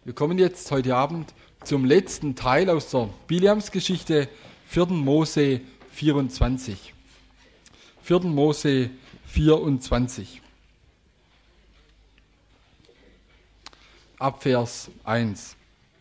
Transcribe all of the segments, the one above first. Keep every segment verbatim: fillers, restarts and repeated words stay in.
Wir kommen jetzt heute Abend zum letzten Teil aus der Bileams-Geschichte, vierten Mose vierundzwanzig. vierten Mose vierundzwanzig. Ab Vers eins.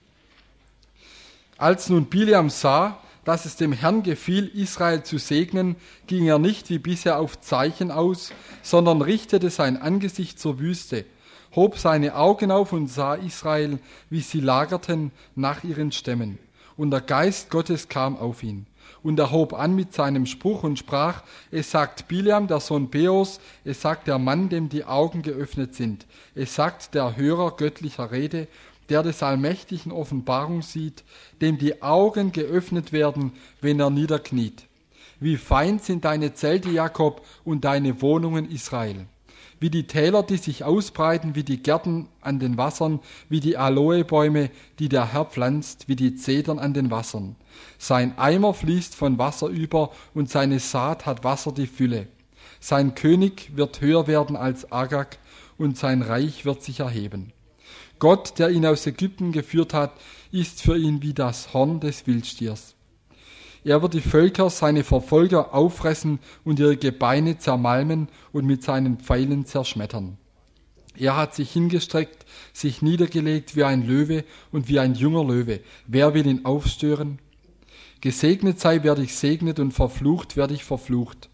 Als nun Bileam sah, dass es dem Herrn gefiel, Israel zu segnen, ging er nicht wie bisher auf Zeichen aus, sondern richtete sein Angesicht zur Wüste, hob seine Augen auf und sah Israel, wie sie lagerten nach ihren Stämmen. Und der Geist Gottes kam auf ihn. Und er hob an mit seinem Spruch und sprach, es sagt Bileam, der Sohn Beors, es sagt der Mann, dem die Augen geöffnet sind. Es sagt der Hörer göttlicher Rede, der des Allmächtigen Offenbarung sieht, dem die Augen geöffnet werden, wenn er niederkniet. Wie fein sind deine Zelte, Jakob, und deine Wohnungen, Israel. Wie die Täler, die sich ausbreiten, wie die Gärten an den Wassern, wie die Aloebäume, die der Herr pflanzt, wie die Zedern an den Wassern. Sein Eimer fließt von Wasser über und seine Saat hat Wasser die Fülle. Sein König wird höher werden als Agag und sein Reich wird sich erheben. Gott, der ihn aus Ägypten geführt hat, ist für ihn wie das Horn des Wildstiers. Er wird die Völker, seine Verfolger, auffressen und ihre Gebeine zermalmen und mit seinen Pfeilen zerschmettern. Er hat sich hingestreckt, sich niedergelegt wie ein Löwe und wie ein junger Löwe. Wer will ihn aufstören? Gesegnet sei, wer dich segnet, und verflucht, wer dich verflucht.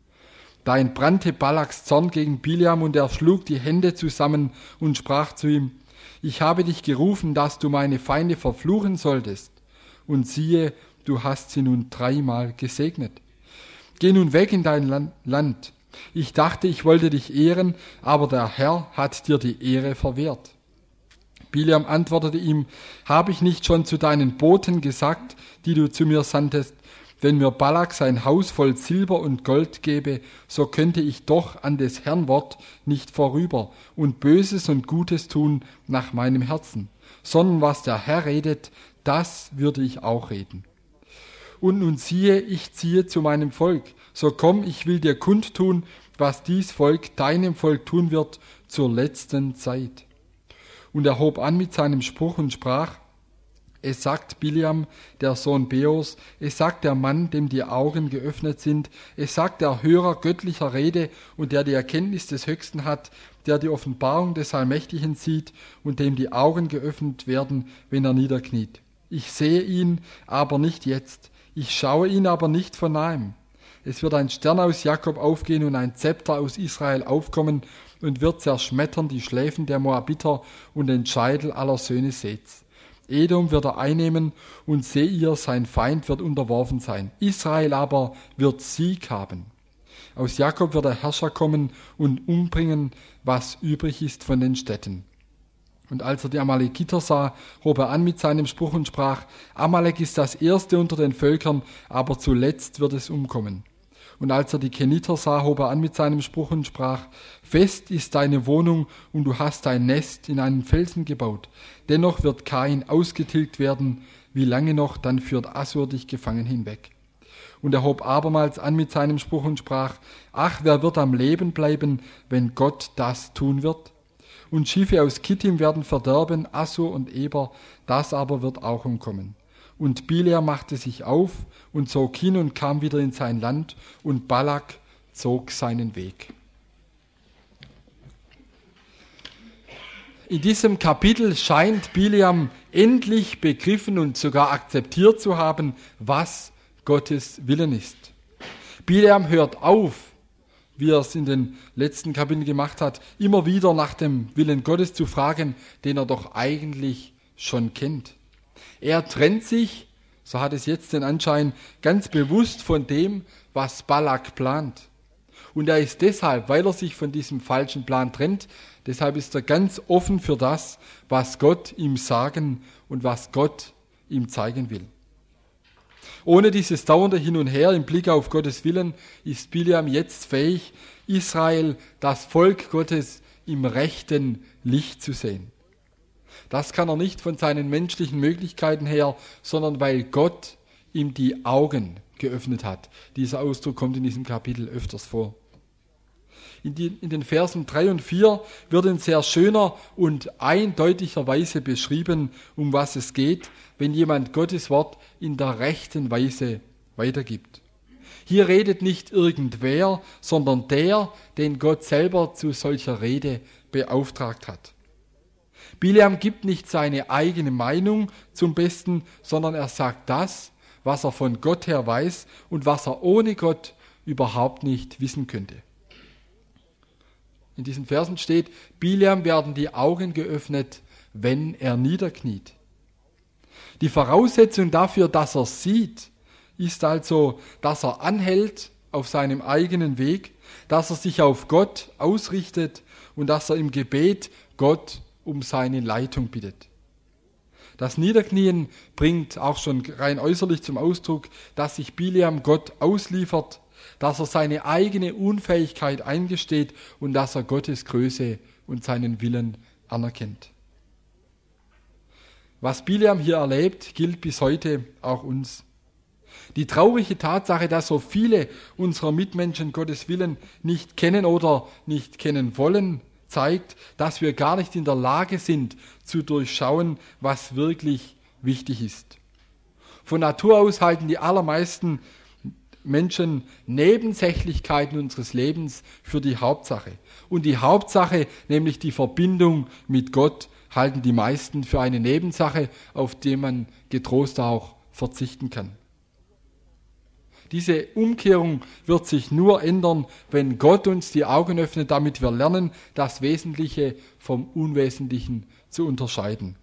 Da entbrannte Balaks Zorn gegen Bileam, und er schlug die Hände zusammen und sprach zu ihm, ich habe dich gerufen, dass du meine Feinde verfluchen solltest. Und siehe, du hast sie nun dreimal gesegnet. Geh nun weg in dein Land. Ich dachte, ich wollte dich ehren, aber der Herr hat dir die Ehre verwehrt. Bileam antwortete ihm, habe ich nicht schon zu deinen Boten gesagt, die du zu mir sandtest, wenn mir Balak sein Haus voll Silber und Gold gebe, so könnte ich doch an des Herrn Wort nicht vorüber und Böses und Gutes tun nach meinem Herzen, sondern was der Herr redet, das würde ich auch reden. Und nun siehe, ich ziehe zu meinem Volk, so komm, ich will dir kundtun, was dies Volk deinem Volk tun wird zur letzten Zeit. Und er hob an mit seinem Spruch und sprach, es sagt Bileam, der Sohn Beors, es sagt der Mann, dem die Augen geöffnet sind, es sagt der Hörer göttlicher Rede und der die Erkenntnis des Höchsten hat, der die Offenbarung des Allmächtigen sieht und dem die Augen geöffnet werden, wenn er niederkniet. Ich sehe ihn, aber nicht jetzt. Ich schaue ihn aber nicht von nahem. Es wird ein Stern aus Jakob aufgehen und ein Zepter aus Israel aufkommen und wird zerschmettern die Schläfen der Moabiter und den Scheitel aller Söhne Seths. Edom wird er einnehmen und Seir, sein Feind, wird unterworfen sein. Israel aber wird Sieg haben. Aus Jakob wird der Herrscher kommen und umbringen, was übrig ist von den Städten. Und als er die Amalekiter sah, hob er an mit seinem Spruch und sprach, Amalek ist das erste unter den Völkern, aber zuletzt wird es umkommen. Und als er die Keniter sah, hob er an mit seinem Spruch und sprach, fest ist deine Wohnung und du hast dein Nest in einen Felsen gebaut. Dennoch wird Kain ausgetilgt werden, wie lange noch, dann führt Assur dich gefangen hinweg. Und er hob abermals an mit seinem Spruch und sprach, ach, wer wird am Leben bleiben, wenn Gott das tun wird? Und Schiffe aus Kittim werden verderben, Assur und Eber, das aber wird auch umkommen. Und Bileam machte sich auf und zog hin und kam wieder in sein Land, und Balak zog seinen Weg. In diesem Kapitel scheint Bileam endlich begriffen und sogar akzeptiert zu haben, was Gottes Willen ist. Bileam hört auf, wie er es in den letzten Kapiteln gemacht hat, immer wieder nach dem Willen Gottes zu fragen, den er doch eigentlich schon kennt. Er trennt sich, so hat es jetzt den Anschein, ganz bewusst von dem, was Balak plant. Und er ist deshalb, weil er sich von diesem falschen Plan trennt, deshalb ist er ganz offen für das, was Gott ihm sagen und was Gott ihm zeigen will. Ohne dieses dauernde Hin und Her im Blick auf Gottes Willen ist Bileam jetzt fähig, Israel, das Volk Gottes, im rechten Licht zu sehen. Das kann er nicht von seinen menschlichen Möglichkeiten her, sondern weil Gott ihm die Augen geöffnet hat. Dieser Ausdruck kommt in diesem Kapitel öfters vor. In, die, in den Versen drei und vier wird in sehr schöner und eindeutiger Weise beschrieben, um was es geht, wenn jemand Gottes Wort in der rechten Weise weitergibt. Hier redet nicht irgendwer, sondern der, den Gott selber zu solcher Rede beauftragt hat. Bileam gibt nicht seine eigene Meinung zum Besten, sondern er sagt das, was er von Gott her weiß und was er ohne Gott überhaupt nicht wissen könnte. In diesen Versen steht, Bileam werden die Augen geöffnet, wenn er niederkniet. Die Voraussetzung dafür, dass er sieht, ist also, dass er anhält auf seinem eigenen Weg, dass er sich auf Gott ausrichtet und dass er im Gebet Gott um seine Leitung bittet. Das Niederknien bringt auch schon rein äußerlich zum Ausdruck, dass sich Bileam Gott ausliefert, dass er seine eigene Unfähigkeit eingesteht und dass er Gottes Größe und seinen Willen anerkennt. Was Bileam hier erlebt, gilt bis heute auch uns. Die traurige Tatsache, dass so viele unserer Mitmenschen Gottes Willen nicht kennen oder nicht kennen wollen, zeigt, dass wir gar nicht in der Lage sind, zu durchschauen, was wirklich wichtig ist. Von Natur aus halten die allermeisten Menschen Nebensächlichkeiten unseres Lebens für die Hauptsache. Und die Hauptsache, nämlich die Verbindung mit Gott, halten die meisten für eine Nebensache, auf die man getrost auch verzichten kann. Diese Umkehrung wird sich nur ändern, wenn Gott uns die Augen öffnet, damit wir lernen, das Wesentliche vom Unwesentlichen zu unterscheiden.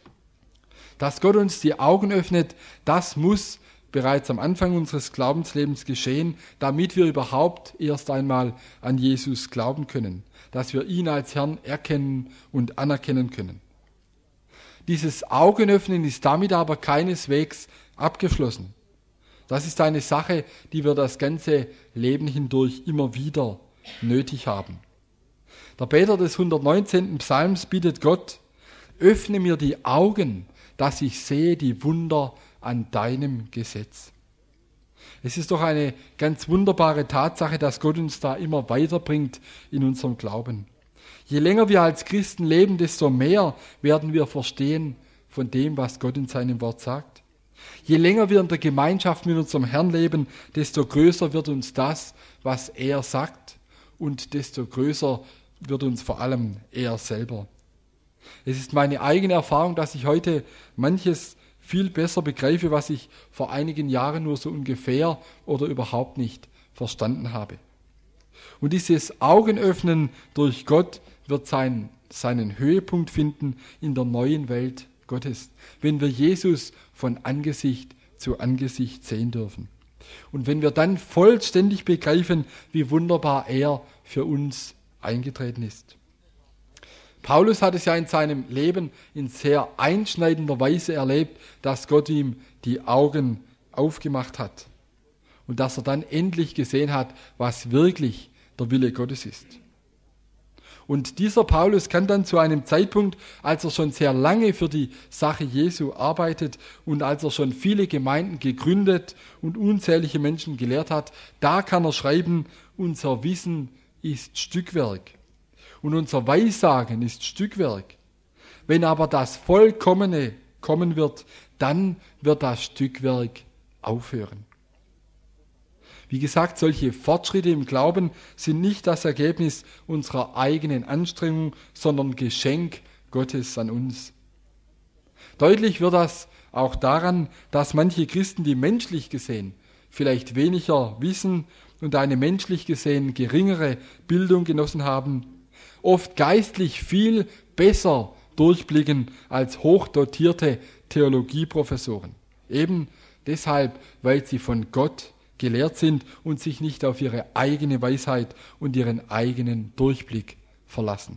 Dass Gott uns die Augen öffnet, das muss bereits am Anfang unseres Glaubenslebens geschehen, damit wir überhaupt erst einmal an Jesus glauben können, dass wir ihn als Herrn erkennen und anerkennen können. Dieses Augenöffnen ist damit aber keineswegs abgeschlossen. Das ist eine Sache, die wir das ganze Leben hindurch immer wieder nötig haben. Der Beter des hundertneunzehnten Psalms bittet Gott, öffne mir die Augen, dass ich sehe die Wunder an deinem Gesetz. Es ist doch eine ganz wunderbare Tatsache, dass Gott uns da immer weiterbringt in unserem Glauben. Je länger wir als Christen leben, desto mehr werden wir verstehen von dem, was Gott in seinem Wort sagt. Je länger wir in der Gemeinschaft mit unserem Herrn leben, desto größer wird uns das, was er sagt, und desto größer wird uns vor allem er selber. Es ist meine eigene Erfahrung, dass ich heute manches viel besser begreife, was ich vor einigen Jahren nur so ungefähr oder überhaupt nicht verstanden habe. Und dieses Augenöffnen durch Gott wird sein, seinen Höhepunkt finden in der neuen Welt Gottes, wenn wir Jesus von Angesicht zu Angesicht sehen dürfen. Und wenn wir dann vollständig begreifen, wie wunderbar er für uns eingetreten ist. Paulus hat es ja in seinem Leben in sehr einschneidender Weise erlebt, dass Gott ihm die Augen aufgemacht hat und dass er dann endlich gesehen hat, was wirklich der Wille Gottes ist. Und dieser Paulus kann dann zu einem Zeitpunkt, als er schon sehr lange für die Sache Jesu arbeitet und als er schon viele Gemeinden gegründet und unzählige Menschen gelehrt hat, da kann er schreiben, unser Wissen ist Stückwerk und unser Weissagen ist Stückwerk. Wenn aber das Vollkommene kommen wird, dann wird das Stückwerk aufhören. Wie gesagt, solche Fortschritte im Glauben sind nicht das Ergebnis unserer eigenen Anstrengung, sondern Geschenk Gottes an uns. Deutlich wird das auch daran, dass manche Christen, die menschlich gesehen vielleicht weniger wissen und eine menschlich gesehen geringere Bildung genossen haben, oft geistlich viel besser durchblicken als hochdotierte Theologieprofessoren. Eben deshalb, weil sie von Gott gelehrt sind und sich nicht auf ihre eigene Weisheit und ihren eigenen Durchblick verlassen.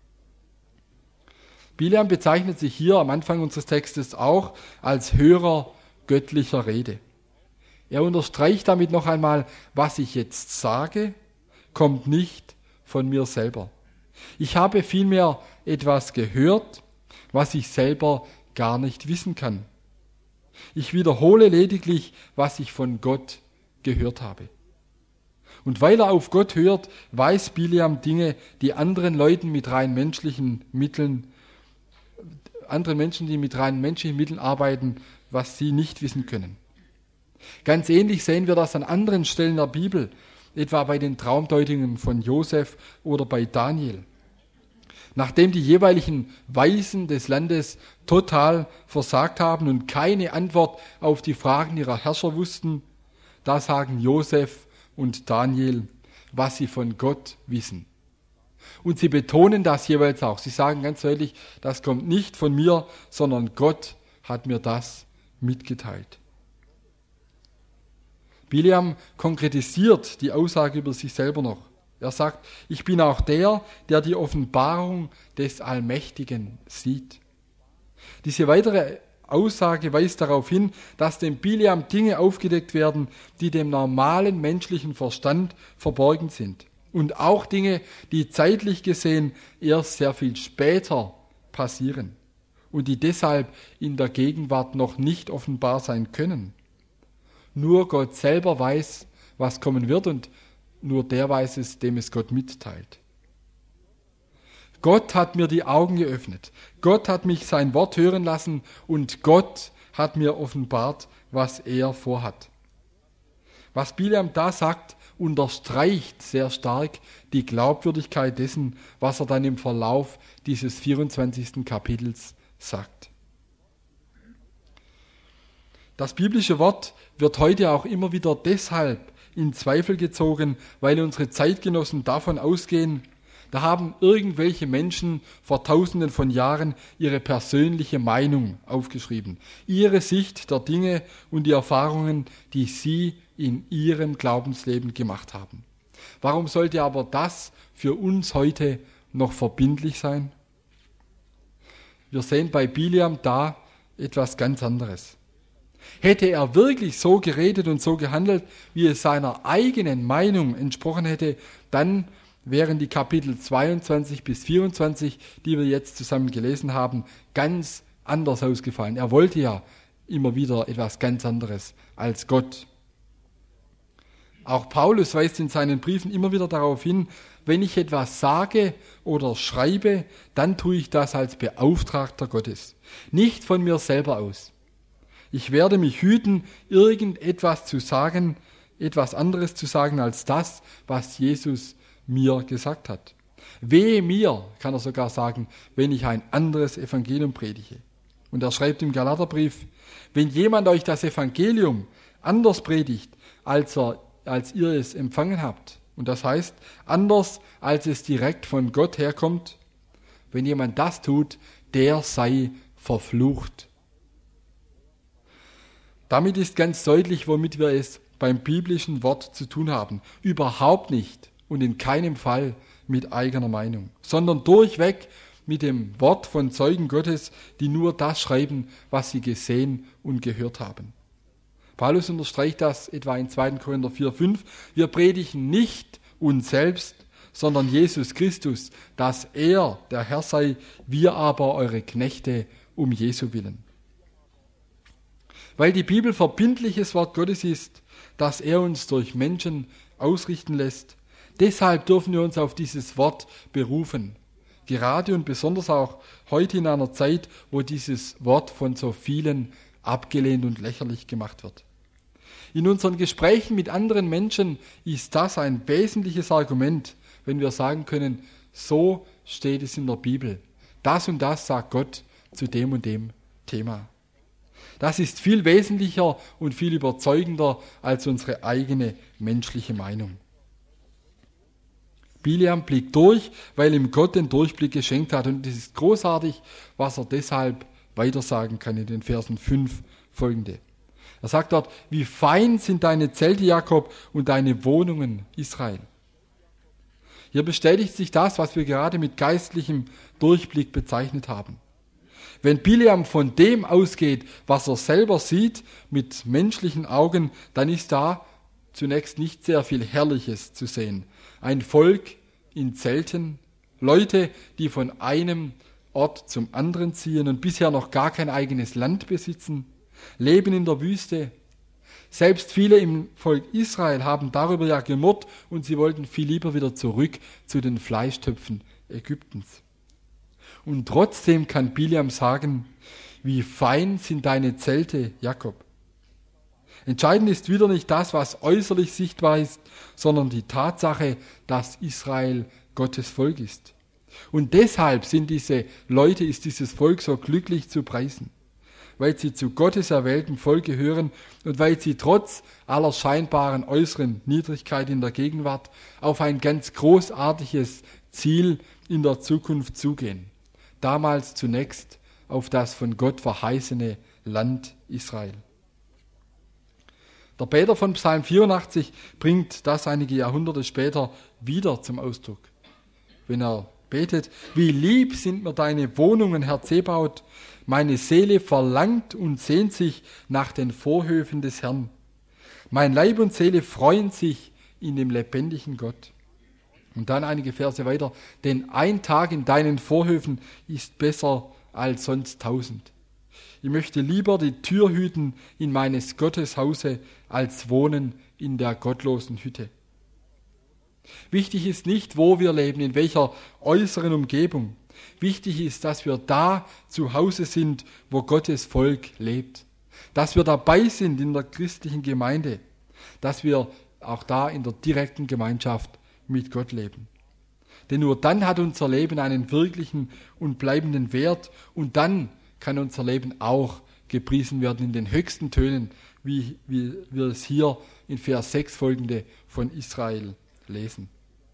Bileam bezeichnet sich hier am Anfang unseres Textes auch als Hörer göttlicher Rede. Er unterstreicht damit noch einmal, was ich jetzt sage, kommt nicht von mir selber. Ich habe vielmehr etwas gehört, was ich selber gar nicht wissen kann. Ich wiederhole lediglich, was ich von Gott gehört habe. Und weil er auf Gott hört, weiß Bileam Dinge, die anderen Leuten mit rein menschlichen Mitteln, andere Menschen, die mit rein menschlichen Mitteln arbeiten, was sie nicht wissen können. Ganz ähnlich sehen wir das an anderen Stellen der Bibel, etwa bei den Traumdeutungen von Josef oder bei Daniel. Nachdem die jeweiligen Weisen des Landes total versagt haben und keine Antwort auf die Fragen ihrer Herrscher wussten, da sagen Josef und Daniel, was sie von Gott wissen. Und sie betonen das jeweils auch. Sie sagen ganz deutlich, das kommt nicht von mir, sondern Gott hat mir das mitgeteilt. Bileam konkretisiert die Aussage über sich selber noch. Er sagt, ich bin auch der, der die Offenbarung des Allmächtigen sieht. Diese weitere Aussage weist darauf hin, dass dem Bileam Dinge aufgedeckt werden, die dem normalen menschlichen Verstand verborgen sind. Und auch Dinge, die zeitlich gesehen erst sehr viel später passieren und die deshalb in der Gegenwart noch nicht offenbar sein können. Nur Gott selber weiß, was kommen wird, und nur der weiß es, dem es Gott mitteilt. Gott hat mir die Augen geöffnet. Gott hat mich sein Wort hören lassen und Gott hat mir offenbart, was er vorhat. Was Bileam da sagt, unterstreicht sehr stark die Glaubwürdigkeit dessen, was er dann im Verlauf dieses vierundzwanzigsten Kapitels sagt. Das biblische Wort wird heute auch immer wieder deshalb in Zweifel gezogen, weil unsere Zeitgenossen davon ausgehen, da haben irgendwelche Menschen vor tausenden von Jahren ihre persönliche Meinung aufgeschrieben, ihre Sicht der Dinge und die Erfahrungen, die sie in ihrem Glaubensleben gemacht haben. Warum sollte aber das für uns heute noch verbindlich sein? Wir sehen bei Bileam da etwas ganz anderes. Hätte er wirklich so geredet und so gehandelt, wie es seiner eigenen Meinung entsprochen hätte, dann wären die Kapitel zweiundzwanzig bis vierundzwanzig, die wir jetzt zusammen gelesen haben, ganz anders ausgefallen. Er wollte ja immer wieder etwas ganz anderes als Gott. Auch Paulus weist in seinen Briefen immer wieder darauf hin, wenn ich etwas sage oder schreibe, dann tue ich das als Beauftragter Gottes, nicht von mir selber aus. Ich werde mich hüten, irgendetwas zu sagen, etwas anderes zu sagen als das, was Jesus mir gesagt hat. Wehe mir, kann er sogar sagen, wenn ich ein anderes Evangelium predige. Und er schreibt im Galaterbrief, wenn jemand euch das Evangelium anders predigt, als, er, als ihr es empfangen habt, und das heißt, anders, als es direkt von Gott herkommt, wenn jemand das tut, der sei verflucht. Damit ist ganz deutlich, womit wir es beim biblischen Wort zu tun haben. Überhaupt nicht und in keinem Fall mit eigener Meinung, sondern durchweg mit dem Wort von Zeugen Gottes, die nur das schreiben, was sie gesehen und gehört haben. Paulus unterstreicht das etwa in zweiten Korinther vier, fünf. Wir predigen nicht uns selbst, sondern Jesus Christus, dass er der Herr sei, wir aber eure Knechte um Jesu willen. Weil die Bibel verbindliches Wort Gottes ist, das er uns durch Menschen ausrichten lässt, deshalb dürfen wir uns auf dieses Wort berufen. Gerade und besonders auch heute in einer Zeit, wo dieses Wort von so vielen abgelehnt und lächerlich gemacht wird. In unseren Gesprächen mit anderen Menschen ist das ein wesentliches Argument, wenn wir sagen können, so steht es in der Bibel. Das und das sagt Gott zu dem und dem Thema. Das ist viel wesentlicher und viel überzeugender als unsere eigene menschliche Meinung. Bileam blickt durch, weil ihm Gott den Durchblick geschenkt hat. Und es ist großartig, was er deshalb weitersagen kann in den Versen fünf folgende. Er sagt dort, wie fein sind deine Zelte, Jakob, und deine Wohnungen, Israel. Hier bestätigt sich das, was wir gerade mit geistlichem Durchblick bezeichnet haben. Wenn Bileam von dem ausgeht, was er selber sieht mit menschlichen Augen, dann ist da zunächst nicht sehr viel Herrliches zu sehen. Ein Volk in Zelten, Leute, die von einem Ort zum anderen ziehen und bisher noch gar kein eigenes Land besitzen, leben in der Wüste. Selbst viele im Volk Israel haben darüber ja gemurrt und sie wollten viel lieber wieder zurück zu den Fleischtöpfen Ägyptens. Und trotzdem kann Bileam sagen, wie fein sind deine Zelte, Jakob. Entscheidend ist wieder nicht das, was äußerlich sichtbar ist, sondern die Tatsache, dass Israel Gottes Volk ist. Und deshalb sind diese Leute, ist dieses Volk so glücklich zu preisen, weil sie zu Gottes erwählten Volk gehören und weil sie trotz aller scheinbaren äußeren Niedrigkeit in der Gegenwart auf ein ganz großartiges Ziel in der Zukunft zugehen. Damals zunächst auf das von Gott verheißene Land Israel. Der Beter von Psalm vierundachtzig bringt das einige Jahrhunderte später wieder zum Ausdruck, wenn er betet: Wie lieb sind mir deine Wohnungen, Herr Zebaoth, meine Seele verlangt und sehnt sich nach den Vorhöfen des Herrn. Mein Leib und Seele freuen sich in dem lebendigen Gott. Und dann einige Verse weiter: Denn ein Tag in deinen Vorhöfen ist besser als sonst tausend. Ich möchte lieber die Tür hüten in meines Gottes Hause, als wohnen in der gottlosen Hütte. Wichtig ist nicht, wo wir leben, in welcher äußeren Umgebung. Wichtig ist, dass wir da zu Hause sind, wo Gottes Volk lebt. Dass wir dabei sind in der christlichen Gemeinde. Dass wir auch da in der direkten Gemeinschaft mit Gott leben. Denn nur dann hat unser Leben einen wirklichen und bleibenden Wert und dann kann unser Leben auch gepriesen werden in den höchsten Tönen, wie, wie wir es hier in Vers sechs folgende von Israel lesen.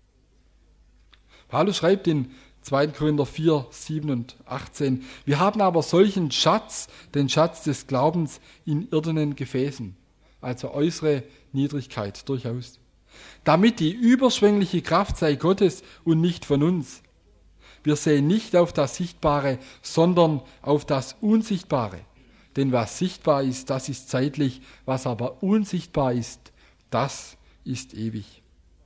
Paulus schreibt in zweiter Korinther vier, sieben und achtzehn: Wir haben aber solchen Schatz, den Schatz des Glaubens in irdenen Gefäßen, also äußere Niedrigkeit durchaus, damit die überschwängliche Kraft sei Gottes und nicht von uns. Wir sehen nicht auf das Sichtbare, sondern auf das Unsichtbare. Denn was sichtbar ist, das ist zeitlich, was aber unsichtbar ist, das ist ewig.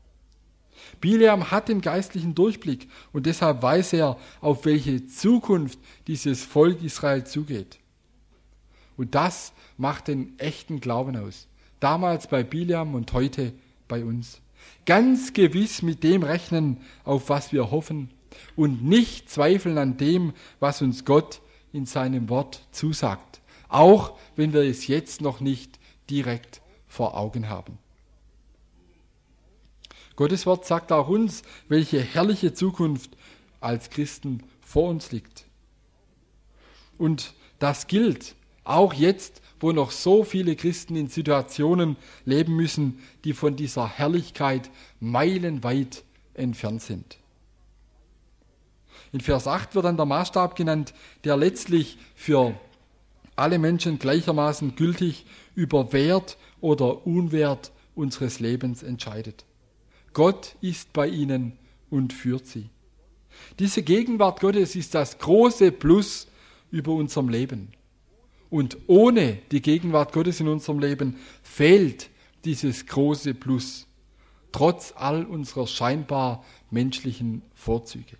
Bileam hat den geistlichen Durchblick und deshalb weiß er, auf welche Zukunft dieses Volk Israel zugeht. Und das macht den echten Glauben aus. Damals bei Bileam und heute bei uns. Ganz gewiss mit dem rechnen, auf was wir hoffen, und nicht zweifeln an dem, was uns Gott in seinem Wort zusagt, auch wenn wir es jetzt noch nicht direkt vor Augen haben. Gottes Wort sagt auch uns, welche herrliche Zukunft als Christen vor uns liegt. Und das gilt auch jetzt, wo noch so viele Christen in Situationen leben müssen, die von dieser Herrlichkeit meilenweit entfernt sind. In Vers acht wird dann der Maßstab genannt, der letztlich für alle Menschen gleichermaßen gültig über Wert oder Unwert unseres Lebens entscheidet. Gott ist bei ihnen und führt sie. Diese Gegenwart Gottes ist das große Plus über unserem Leben. Und ohne die Gegenwart Gottes in unserem Leben fehlt dieses große Plus, trotz all unserer scheinbar menschlichen Vorzüge.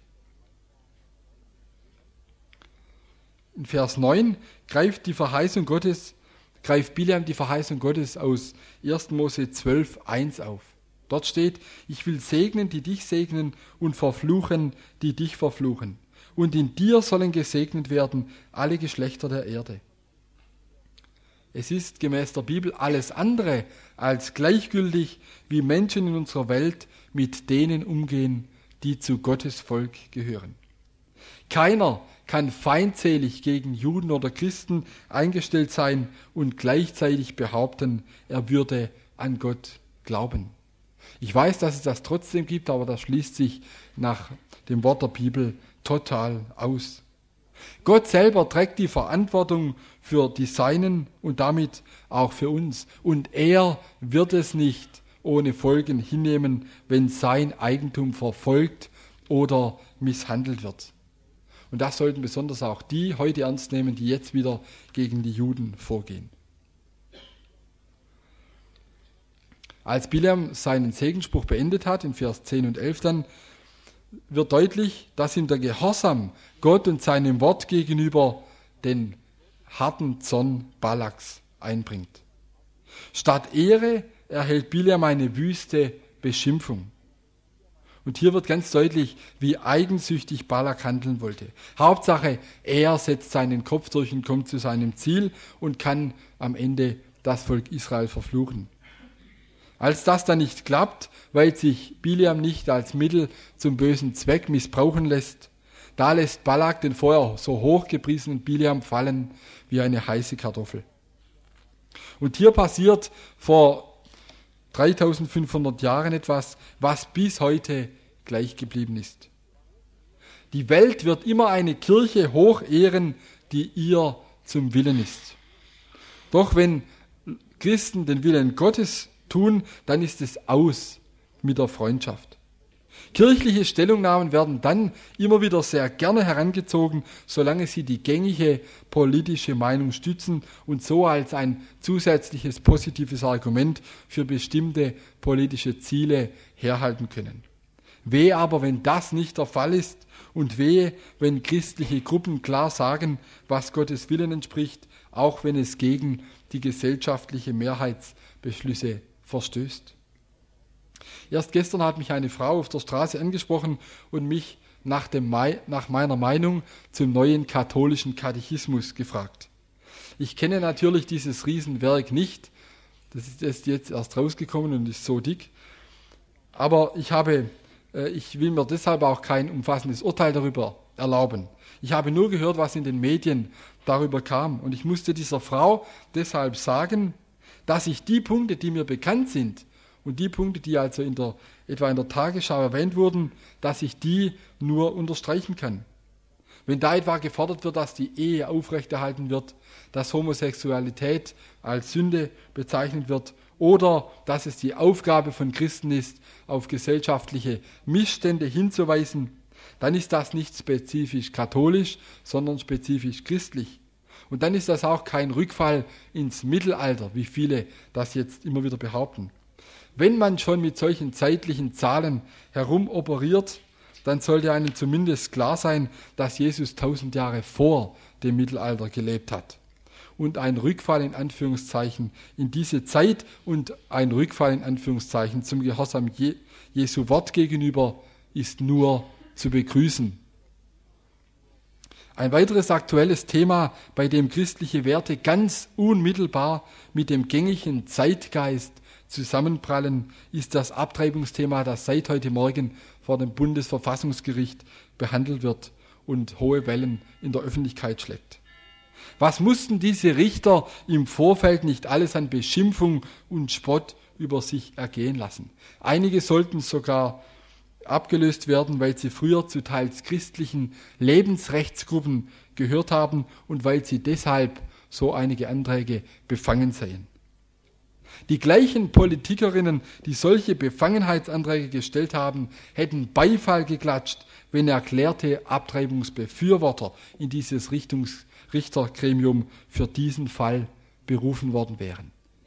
In Vers neun greift die Verheißung Gottes, greift Bileam die Verheißung Gottes aus erster Mose zwölf, eins auf. Dort steht: Ich will segnen, die dich segnen, und verfluchen, die dich verfluchen. Und in dir sollen gesegnet werden alle Geschlechter der Erde. Es ist gemäß der Bibel alles andere als gleichgültig, wie Menschen in unserer Welt mit denen umgehen, die zu Gottes Volk gehören. Keiner kann feindselig gegen Juden oder Christen eingestellt sein und gleichzeitig behaupten, er würde an Gott glauben. Ich weiß, dass es das trotzdem gibt, aber das schließt sich nach dem Wort der Bibel total aus. Gott selber trägt die Verantwortung für die Seinen und damit auch für uns. Und er wird es nicht ohne Folgen hinnehmen, wenn sein Eigentum verfolgt oder misshandelt wird. Und das sollten besonders auch die heute ernst nehmen, die jetzt wieder gegen die Juden vorgehen. Als Bileam seinen Segensspruch beendet hat, in Vers zehn und elf dann, wird deutlich, dass ihm der Gehorsam Gott und seinem Wort gegenüber den harten Zorn Balaks einbringt. Statt Ehre erhält Bileam eine wüste Beschimpfung. Und hier wird ganz deutlich, wie eigensüchtig Balak handeln wollte. Hauptsache, er setzt seinen Kopf durch und kommt zu seinem Ziel und kann am Ende das Volk Israel verfluchen. Als das dann nicht klappt, weil sich Bileam nicht als Mittel zum bösen Zweck missbrauchen lässt, da lässt Balak den vorher so hochgepriesenen Bileam fallen wie eine heiße Kartoffel. Und hier passiert vor dreitausendfünfhundert Jahren etwas, was bis heute gleich geblieben ist. Die Welt wird immer eine Kirche hochehren, die ihr zum Willen ist. Doch wenn Christen den Willen Gottes tun, dann ist es aus mit der Freundschaft. Kirchliche Stellungnahmen werden dann immer wieder sehr gerne herangezogen, solange sie die gängige politische Meinung stützen und so als ein zusätzliches positives Argument für bestimmte politische Ziele herhalten können. Wehe aber, wenn das nicht der Fall ist, und wehe, wenn christliche Gruppen klar sagen, was Gottes Willen entspricht, auch wenn es gegen die gesellschaftliche Mehrheitsbeschlüsse verstößt. Erst gestern hat mich eine Frau auf der Straße angesprochen und mich nach, dem Mai, nach meiner Meinung zum neuen katholischen Katechismus gefragt. Ich kenne natürlich dieses Riesenwerk nicht, das ist jetzt erst rausgekommen und ist so dick, aber ich, habe, ich will mir deshalb auch kein umfassendes Urteil darüber erlauben. Ich habe nur gehört, was in den Medien darüber kam, und ich musste dieser Frau deshalb sagen, dass ich die Punkte, die mir bekannt sind, und die Punkte, die also in der, etwa in der Tagesschau erwähnt wurden, dass ich die nur unterstreichen kann. Wenn da etwa gefordert wird, dass die Ehe aufrechterhalten wird, dass Homosexualität als Sünde bezeichnet wird oder dass es die Aufgabe von Christen ist, auf gesellschaftliche Missstände hinzuweisen, dann ist das nicht spezifisch katholisch, sondern spezifisch christlich. Und dann ist das auch kein Rückfall ins Mittelalter, wie viele das jetzt immer wieder behaupten. Wenn man schon mit solchen zeitlichen Zahlen herumoperiert, dann sollte einem zumindest klar sein, dass Jesus tausend Jahre vor dem Mittelalter gelebt hat. Und ein Rückfall in Anführungszeichen in diese Zeit und ein Rückfall in Anführungszeichen zum Gehorsam Je- Jesu Wort gegenüber ist nur zu begrüßen. Ein weiteres aktuelles Thema, bei dem christliche Werte ganz unmittelbar mit dem gängigen Zeitgeist zusammenprallen, ist das Abtreibungsthema, das seit heute Morgen vor dem Bundesverfassungsgericht behandelt wird und hohe Wellen in der Öffentlichkeit schlägt. Was mussten diese Richter im Vorfeld nicht alles an Beschimpfung und Spott über sich ergehen lassen? Einige sollten sogar abgelöst werden, weil sie früher zu teils christlichen Lebensrechtsgruppen gehört haben und weil sie deshalb so einige Anträge befangen seien. Die gleichen Politikerinnen, die solche Befangenheitsanträge gestellt haben, hätten Beifall geklatscht, wenn erklärte Abtreibungsbefürworter in dieses Richtungs- Richtergremium für diesen Fall berufen worden wären.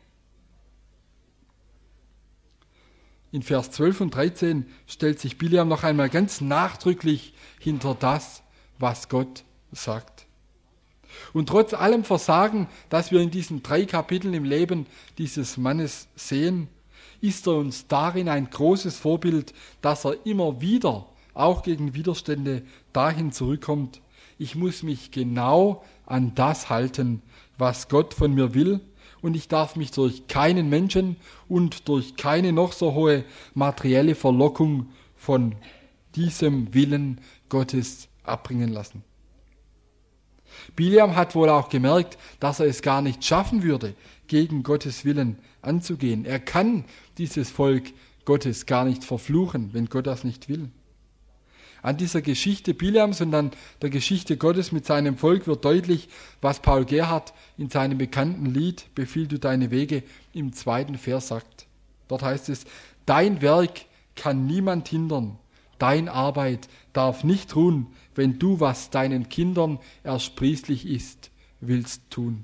In Vers zwölf und dreizehn stellt sich Bileam noch einmal ganz nachdrücklich hinter das, was Gott sagt. Und trotz allem Versagen, das wir in diesen drei Kapiteln im Leben dieses Mannes sehen, ist er uns darin ein großes Vorbild, dass er immer wieder, auch gegen Widerstände, dahin zurückkommt: Ich muss mich genau an das halten, was Gott von mir will, und ich darf mich durch keinen Menschen und durch keine noch so hohe materielle Verlockung von diesem Willen Gottes abbringen lassen. Bileam hat wohl auch gemerkt, dass er es gar nicht schaffen würde, gegen Gottes Willen anzugehen. Er kann dieses Volk Gottes gar nicht verfluchen, wenn Gott das nicht will. An dieser Geschichte Bileams und an der Geschichte Gottes mit seinem Volk wird deutlich, was Paul Gerhardt in seinem bekannten Lied "Befiehl du deine Wege" im zweiten Vers sagt. Dort heißt es: Dein Werk kann niemand hindern, dein Arbeit darf nicht ruhen, wenn du, was deinen Kindern ersprießlich ist, willst tun.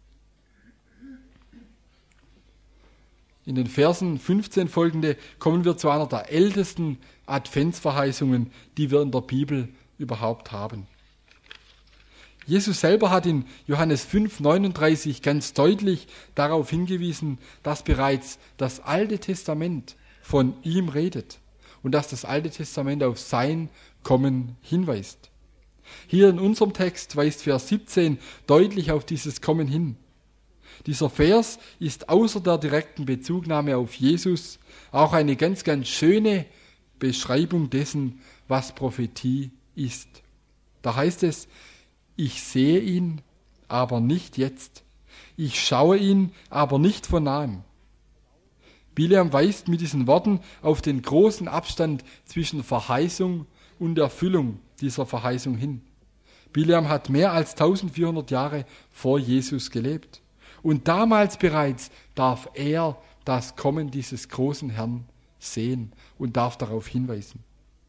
In den Versen fünfzehn folgende kommen wir zu einer der ältesten Adventsverheißungen, die wir in der Bibel überhaupt haben. Jesus selber hat in Johannes fünf neununddreißig ganz deutlich darauf hingewiesen, dass bereits das Alte Testament von ihm redet und dass das Alte Testament auf sein Kommen hinweist. Hier in unserem Text weist Vers siebzehn deutlich auf dieses Kommen hin. Dieser Vers ist außer der direkten Bezugnahme auf Jesus auch eine ganz, ganz schöne Beschreibung dessen, was Prophetie ist. Da heißt es, ich sehe ihn, aber nicht jetzt. Ich schaue ihn, aber nicht von nahem. Bileam weist mit diesen Worten auf den großen Abstand zwischen Verheißung und Erfüllung dieser Verheißung hin. Bileam hat mehr als eintausendvierhundert Jahre vor Jesus gelebt. Und damals bereits darf er das Kommen dieses großen Herrn sehen und darf darauf hinweisen.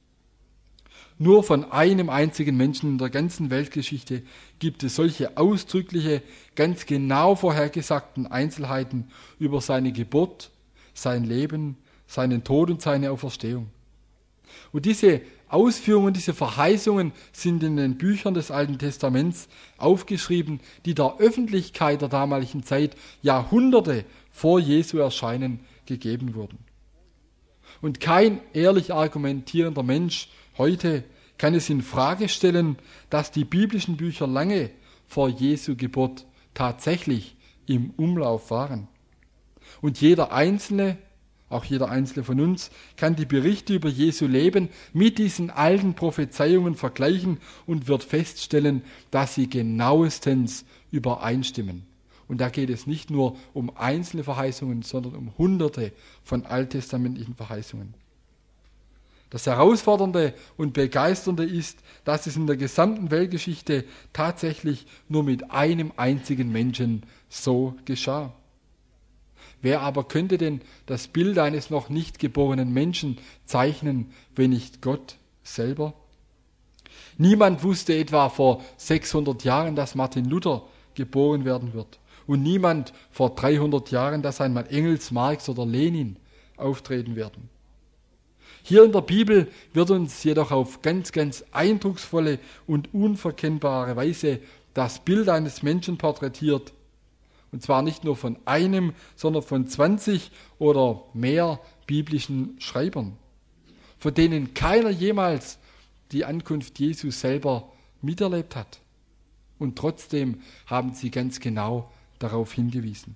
Nur von einem einzigen Menschen in der ganzen Weltgeschichte gibt es solche ausdrückliche, ganz genau vorhergesagten Einzelheiten über seine Geburt, sein Leben, seinen Tod und seine Auferstehung. Und diese Ausführungen, diese Verheißungen sind in den Büchern des Alten Testaments aufgeschrieben, die der Öffentlichkeit der damaligen Zeit Jahrhunderte vor Jesu Erscheinen gegeben wurden. Und kein ehrlich argumentierender Mensch heute kann es in Frage stellen, dass die biblischen Bücher lange vor Jesu Geburt tatsächlich im Umlauf waren. Und jeder Einzelne, auch jeder Einzelne von uns, kann die Berichte über Jesu Leben mit diesen alten Prophezeiungen vergleichen und wird feststellen, dass sie genauestens übereinstimmen. Und da geht es nicht nur um einzelne Verheißungen, sondern um Hunderte von alttestamentlichen Verheißungen. Das Herausfordernde und Begeisternde ist, dass es in der gesamten Weltgeschichte tatsächlich nur mit einem einzigen Menschen so geschah. Wer aber könnte denn das Bild eines noch nicht geborenen Menschen zeichnen, wenn nicht Gott selber? Niemand wusste etwa vor sechshundert Jahren, dass Martin Luther geboren werden wird. Und niemand vor dreihundert Jahren, dass einmal Engels, Marx oder Lenin auftreten werden. Hier in der Bibel wird uns jedoch auf ganz, ganz eindrucksvolle und unverkennbare Weise das Bild eines Menschen porträtiert. Und zwar nicht nur von einem, sondern von zwanzig oder mehr biblischen Schreibern, von denen keiner jemals die Ankunft Jesu selber miterlebt hat. Und trotzdem haben sie ganz genau darauf hingewiesen.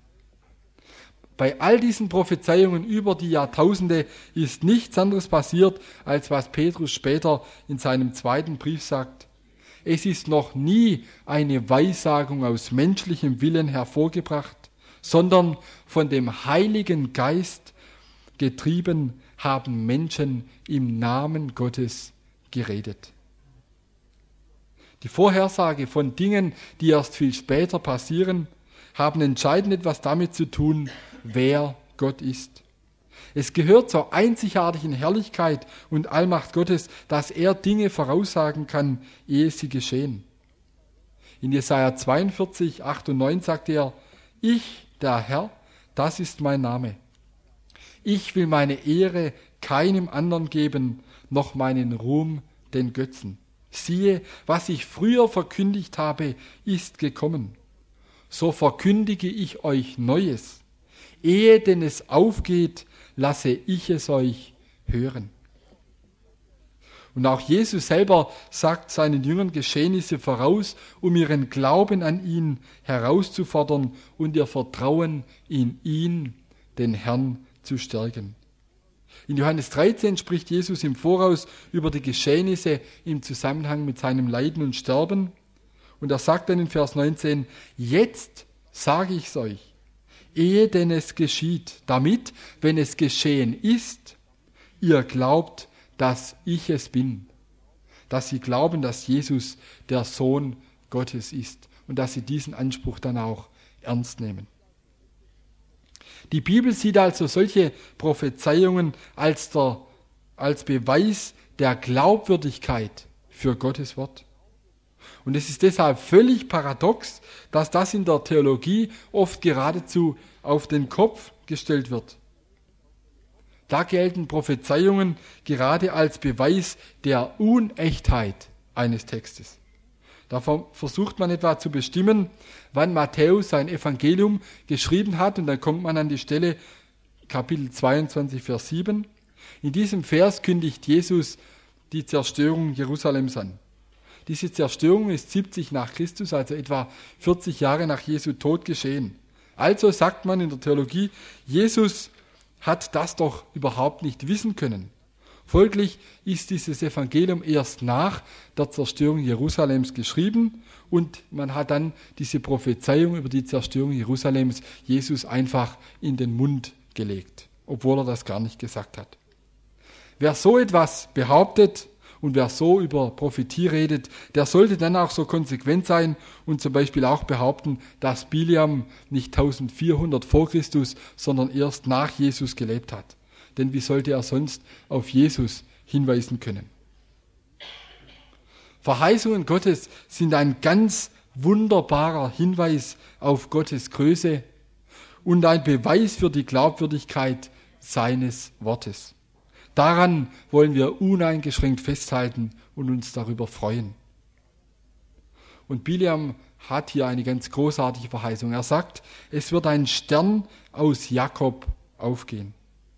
Bei all diesen Prophezeiungen über die Jahrtausende ist nichts anderes passiert, als was Petrus später in seinem zweiten Brief sagt. Es ist noch nie eine Weissagung aus menschlichem Willen hervorgebracht, sondern von dem Heiligen Geist getrieben haben Menschen im Namen Gottes geredet. Die Vorhersage von Dingen, die erst viel später passieren, haben entscheidend etwas damit zu tun, wer Gott ist. Es gehört zur einzigartigen Herrlichkeit und Allmacht Gottes, dass er Dinge voraussagen kann, ehe sie geschehen. In Jesaja zweiundvierzig, acht und neun sagt er, ich, der Herr, das ist mein Name. Ich will meine Ehre keinem anderen geben, noch meinen Ruhm den Götzen. Siehe, was ich früher verkündigt habe, ist gekommen. So verkündige ich euch Neues. Ehe denn es aufgeht, lasse ich es euch hören. Und auch Jesus selber sagt seinen Jüngern Geschehnisse voraus, um ihren Glauben an ihn herauszufordern und ihr Vertrauen in ihn, den Herrn, zu stärken. In Johannes dreizehn spricht Jesus im Voraus über die Geschehnisse im Zusammenhang mit seinem Leiden und Sterben. Und er sagt dann in Vers neunzehn, jetzt sage ich es euch, ehe denn es geschieht, damit, wenn es geschehen ist, ihr glaubt, dass ich es bin. Dass sie glauben, dass Jesus der Sohn Gottes ist und dass sie diesen Anspruch dann auch ernst nehmen. Die Bibel sieht also solche Prophezeiungen als, der, als Beweis der Glaubwürdigkeit für Gottes Wort. Und es ist deshalb völlig paradox, dass das in der Theologie oft geradezu auf den Kopf gestellt wird. Da gelten Prophezeiungen gerade als Beweis der Unechtheit eines Textes. Da versucht man etwa zu bestimmen, wann Matthäus sein Evangelium geschrieben hat, und dann kommt man an die Stelle Kapitel zweiundzwanzig, Vers sieben. In diesem Vers kündigt Jesus die Zerstörung Jerusalems an. Diese Zerstörung ist siebzig nach Christus, also etwa vierzig Jahre nach Jesu Tod geschehen. Also sagt man in der Theologie, Jesus hat das doch überhaupt nicht wissen können. Folglich ist dieses Evangelium erst nach der Zerstörung Jerusalems geschrieben, und man hat dann diese Prophezeiung über die Zerstörung Jerusalems Jesus einfach in den Mund gelegt, obwohl er das gar nicht gesagt hat. Wer so etwas behauptet und wer so über Prophetie redet, der sollte dann auch so konsequent sein und zum Beispiel auch behaupten, dass Biliam nicht eintausendvierhundert vor Christus, sondern erst nach Jesus gelebt hat. Denn wie sollte er sonst auf Jesus hinweisen können? Verheißungen Gottes sind ein ganz wunderbarer Hinweis auf Gottes Größe und ein Beweis für die Glaubwürdigkeit seines Wortes. Daran wollen wir uneingeschränkt festhalten und uns darüber freuen. Und Biliam hat hier eine ganz großartige Verheißung. Er sagt, es wird ein Stern aus Jakob aufgehen.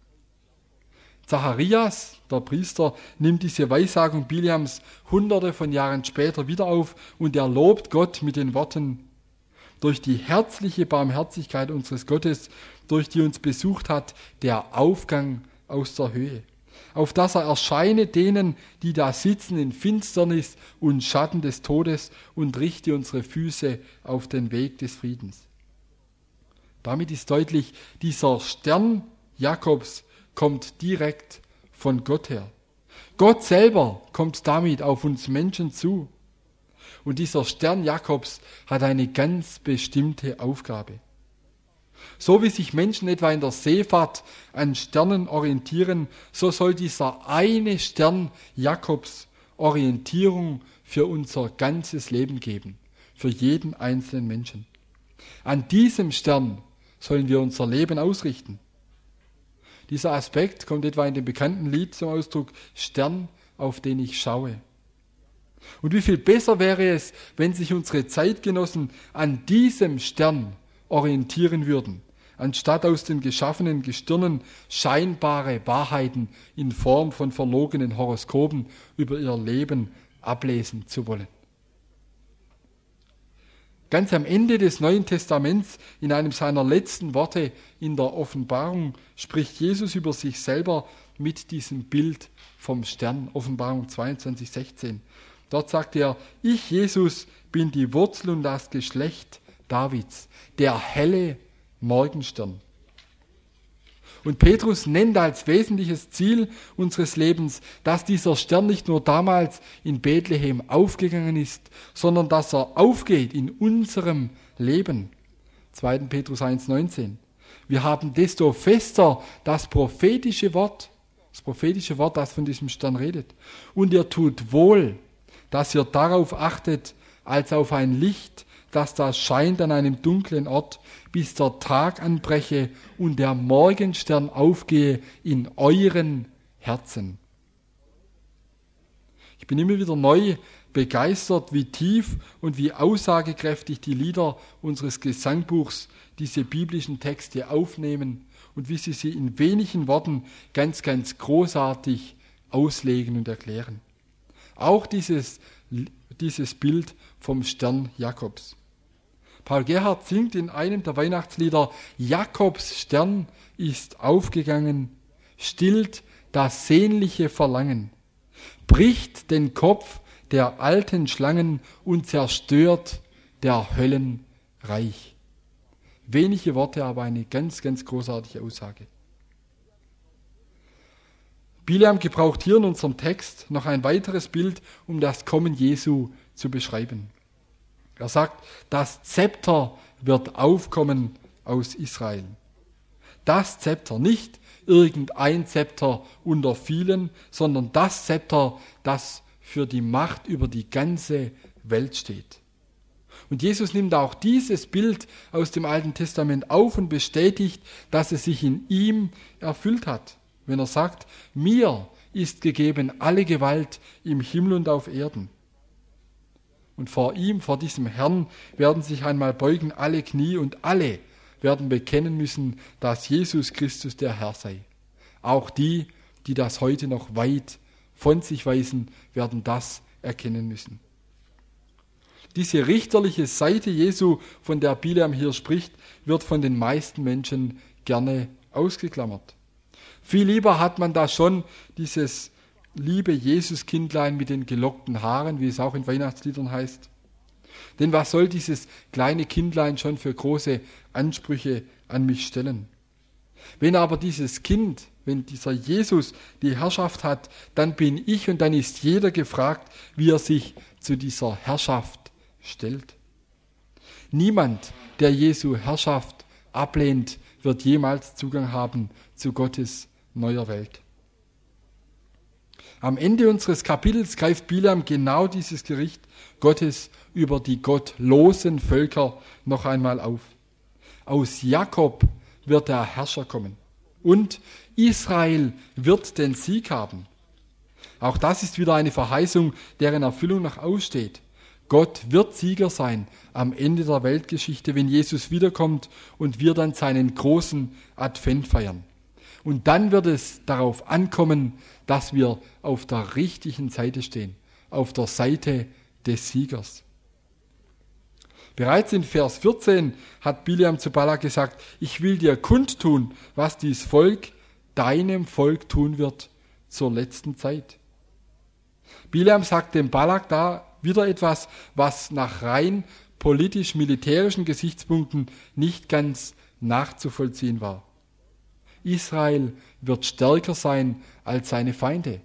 Zacharias, der Priester, nimmt diese Weissagung Biliams hunderte von Jahren später wieder auf und er lobt Gott mit den Worten: Durch die herzliche Barmherzigkeit unseres Gottes, durch die uns besucht hat, der Aufgang aus der Höhe, auf dass er erscheine denen, die da sitzen in Finsternis und Schatten des Todes, und richte unsere Füße auf den Weg des Friedens. Damit ist deutlich, dieser Stern Jakobs kommt direkt von Gott her. Gott selber kommt damit auf uns Menschen zu. Und dieser Stern Jakobs hat eine ganz bestimmte Aufgabe. So wie sich Menschen etwa in der Seefahrt an Sternen orientieren, so soll dieser eine Stern Jakobs Orientierung für unser ganzes Leben geben, für jeden einzelnen Menschen. An diesem Stern sollen wir unser Leben ausrichten. Dieser Aspekt kommt etwa in dem bekannten Lied zum Ausdruck: Stern, auf den ich schaue. Und wie viel besser wäre es, wenn sich unsere Zeitgenossen an diesem Stern orientieren würden, anstatt aus den geschaffenen Gestirnen scheinbare Wahrheiten in Form von verlogenen Horoskopen über ihr Leben ablesen zu wollen. Ganz am Ende des Neuen Testaments, in einem seiner letzten Worte in der Offenbarung, spricht Jesus über sich selber mit diesem Bild vom Stern, Offenbarung zweiundzwanzig, sechzehn. Dort sagt er: Ich, Jesus, bin die Wurzel und das Geschlecht Davids, der helle Morgenstern. Und Petrus nennt als wesentliches Ziel unseres Lebens, dass dieser Stern nicht nur damals in Bethlehem aufgegangen ist, sondern dass er aufgeht in unserem Leben. zweiter Petrus eins, neunzehn. Wir haben desto fester das prophetische Wort, das prophetische Wort, das von diesem Stern redet. Und ihr tut wohl, dass ihr darauf achtet, als auf ein Licht, das da scheint an einem dunklen Ort, bis der Tag anbreche und der Morgenstern aufgehe in euren Herzen. Ich bin immer wieder neu begeistert, wie tief und wie aussagekräftig die Lieder unseres Gesangbuchs diese biblischen Texte aufnehmen und wie sie sie in wenigen Worten ganz, ganz großartig auslegen und erklären. Auch dieses, dieses Bild vom Stern Jakobs. Paul Gerhardt singt in einem der Weihnachtslieder: Jakobs Stern ist aufgegangen, stillt das sehnliche Verlangen, bricht den Kopf der alten Schlangen und zerstört der Höllen Reich. Wenige Worte, aber eine ganz, ganz großartige Aussage. Biliam gebraucht hier in unserem Text noch ein weiteres Bild, um das Kommen Jesu zu beschreiben. Er sagt, das Zepter wird aufkommen aus Israel. Das Zepter, nicht irgendein Zepter unter vielen, sondern das Zepter, das für die Macht über die ganze Welt steht. Und Jesus nimmt auch dieses Bild aus dem Alten Testament auf und bestätigt, dass es sich in ihm erfüllt hat, wenn er sagt: Mir ist gegeben alle Gewalt im Himmel und auf Erden. Und vor ihm, vor diesem Herrn, werden sich einmal beugen alle Knie und alle werden bekennen müssen, dass Jesus Christus der Herr sei. Auch die, die das heute noch weit von sich weisen, werden das erkennen müssen. Diese richterliche Seite Jesu, von der Bileam hier spricht, wird von den meisten Menschen gerne ausgeklammert. Viel lieber hat man da schon dieses liebe Jesuskindlein mit den gelockten Haaren, wie es auch in Weihnachtsliedern heißt. Denn was soll dieses kleine Kindlein schon für große Ansprüche an mich stellen? Wenn aber dieses Kind, wenn dieser Jesus die Herrschaft hat, dann bin ich und dann ist jeder gefragt, wie er sich zu dieser Herrschaft stellt. Niemand, der Jesu Herrschaft ablehnt, wird jemals Zugang haben zu Gottes neuer Welt. Am Ende unseres Kapitels greift Bileam genau dieses Gericht Gottes über die gottlosen Völker noch einmal auf. Aus Jakob wird der Herrscher kommen und Israel wird den Sieg haben. Auch das ist wieder eine Verheißung, deren Erfüllung noch aussteht. Gott wird Sieger sein am Ende der Weltgeschichte, wenn Jesus wiederkommt und wir dann seinen großen Advent feiern. Und dann wird es darauf ankommen, dass wir auf der richtigen Seite stehen, auf der Seite des Siegers. Bereits in Vers vierzehn hat Bileam zu Balak gesagt, ich will dir kundtun, was dies Volk deinem Volk tun wird zur letzten Zeit. Bileam sagt dem Balak da wieder etwas, was nach rein politisch-militärischen Gesichtspunkten nicht ganz nachzuvollziehen war. Israel wird stärker sein als seine Feinde.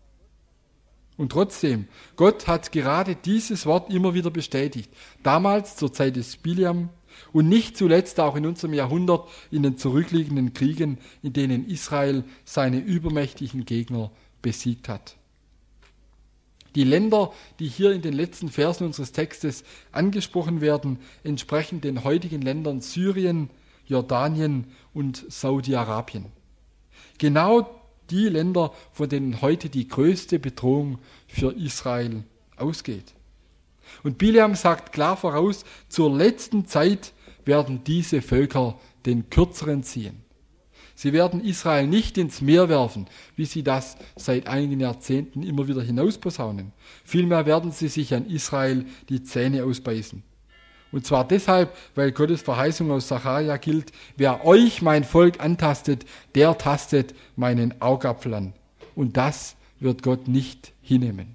Und trotzdem, Gott hat gerade dieses Wort immer wieder bestätigt. Damals zur Zeit des Bileam und nicht zuletzt auch in unserem Jahrhundert in den zurückliegenden Kriegen, in denen Israel seine übermächtigen Gegner besiegt hat. Die Länder, die hier in den letzten Versen unseres Textes angesprochen werden, entsprechen den heutigen Ländern Syrien, Jordanien und Saudi-Arabien. Genau die Länder, von denen heute die größte Bedrohung für Israel ausgeht. Und Bileam sagt klar voraus, zur letzten Zeit werden diese Völker den Kürzeren ziehen. Sie werden Israel nicht ins Meer werfen, wie sie das seit einigen Jahrzehnten immer wieder hinausposaunen. Vielmehr werden sie sich an Israel die Zähne ausbeißen. Und zwar deshalb, weil Gottes Verheißung aus Sacharja gilt, wer euch, mein Volk, antastet, der tastet meinen Augapfel an. Und das wird Gott nicht hinnehmen.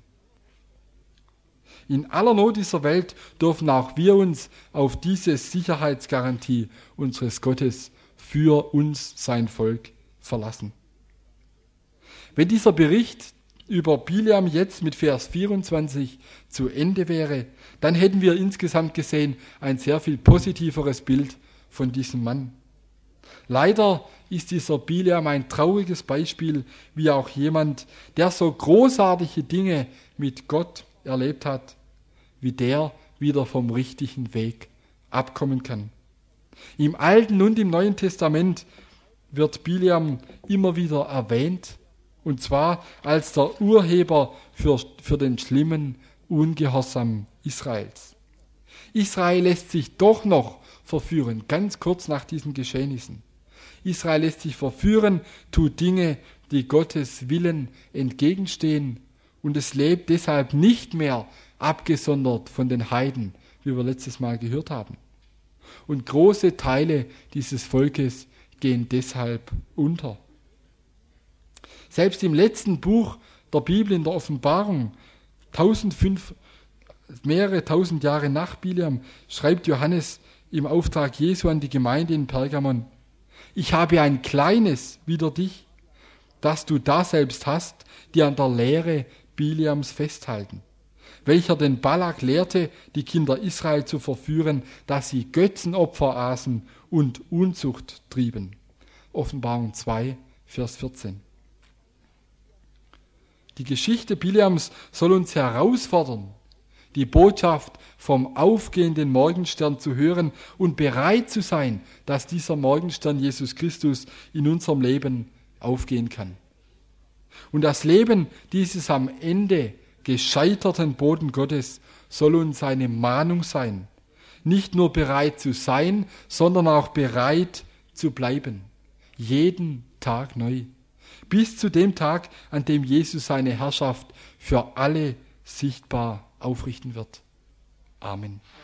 In aller Not dieser Welt dürfen auch wir uns auf diese Sicherheitsgarantie unseres Gottes für uns, sein Volk, verlassen. Wenn dieser Bericht über Bileam jetzt mit Vers vierundzwanzig zu Ende wäre, dann hätten wir insgesamt gesehen ein sehr viel positiveres Bild von diesem Mann. Leider ist dieser Bileam ein trauriges Beispiel, wie auch jemand, der so großartige Dinge mit Gott erlebt hat, wie der wieder vom richtigen Weg abkommen kann. Im Alten und im Neuen Testament wird Bileam immer wieder erwähnt, und zwar als der Urheber für, für den schlimmen Ungehorsam Israels. Israel lässt sich doch noch verführen, ganz kurz nach diesen Geschehnissen. Israel lässt sich verführen, tut Dinge, die Gottes Willen entgegenstehen, und es lebt deshalb nicht mehr abgesondert von den Heiden, wie wir letztes Mal gehört haben. Und große Teile dieses Volkes gehen deshalb unter. Selbst im letzten Buch der Bibel, in der Offenbarung, tausendfünf, mehrere tausend Jahre nach Bileam, schreibt Johannes im Auftrag Jesu an die Gemeinde in Pergamon: Ich habe ein kleines wider dich, das du da selbst hast, die an der Lehre Bileams festhalten, welcher den Balak lehrte, die Kinder Israel zu verführen, dass sie Götzenopfer aßen und Unzucht trieben. Offenbarung zwei, Vers vierzehn. Die Geschichte Bileams soll uns herausfordern, die Botschaft vom aufgehenden Morgenstern zu hören und bereit zu sein, dass dieser Morgenstern Jesus Christus in unserem Leben aufgehen kann. Und das Leben dieses am Ende gescheiterten Boten Gottes soll uns eine Mahnung sein, nicht nur bereit zu sein, sondern auch bereit zu bleiben, jeden Tag neu, bis zu dem Tag, an dem Jesus seine Herrschaft für alle sichtbar aufrichten wird. Amen.